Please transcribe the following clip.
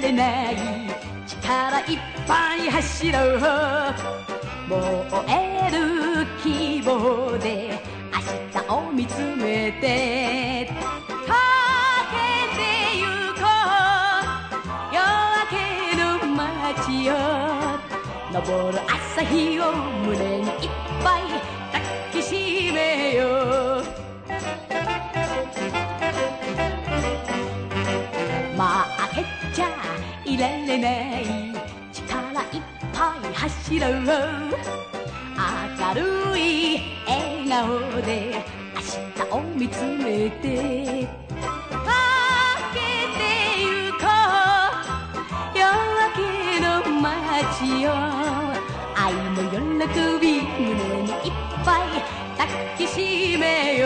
れない力いっぱい走ろう燃える希望で明日を見つめてかけてゆこう夜明けの街を昇る朝日を胸にいっぱい抱きしめよう負けちゃいられない力いっぱい走ろう明るい笑顔で明日を見つめてかけてゆこう夜明けの街を愛の喜び胸にいっぱい抱きしめよう